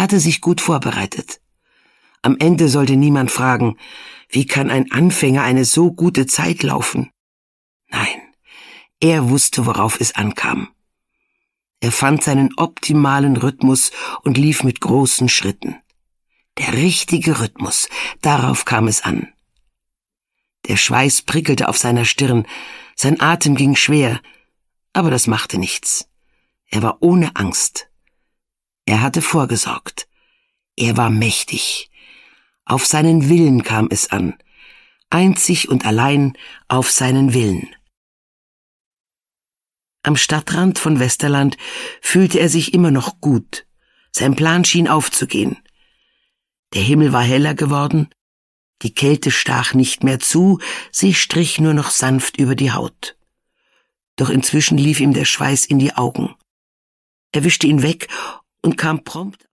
hatte sich gut vorbereitet. Am Ende sollte niemand fragen, wie kann ein Anfänger eine so gute Zeit laufen? Nein, er wusste, worauf es ankam. Er fand seinen optimalen Rhythmus und lief mit großen Schritten. Der richtige Rhythmus, darauf kam es an. Der Schweiß prickelte auf seiner Stirn, sein Atem ging schwer, aber das machte nichts. Er war ohne Angst. Er hatte vorgesorgt. Er war mächtig. Auf seinen Willen kam es an. Einzig und allein auf seinen Willen. Am Stadtrand von Westerland fühlte er sich immer noch gut. Sein Plan schien aufzugehen. Der Himmel war heller geworden. Die Kälte stach nicht mehr zu, sie strich nur noch sanft über die Haut. Doch inzwischen lief ihm der Schweiß in die Augen. Er wischte ihn weg und kam prompt